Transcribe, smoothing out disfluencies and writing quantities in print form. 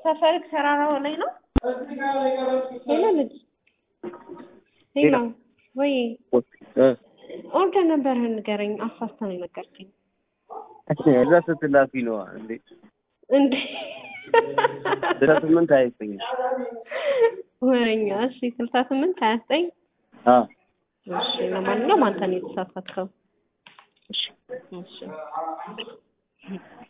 ሰፈርክ ተራራው ላይ ነው? ሄሎ ልጅ ሄሎ ወይ ኦርደር ነበርህን ንገረኝ። አሳስተህ ነው የነገርከኝ። እዛ ስትላፊ ነው እንዴ? እንዴ 68 አይተኝ ወረኛ። እሺ 68 29 እሺ ለማንኛውም አንተ ነው የተሳሳትከው። እሺ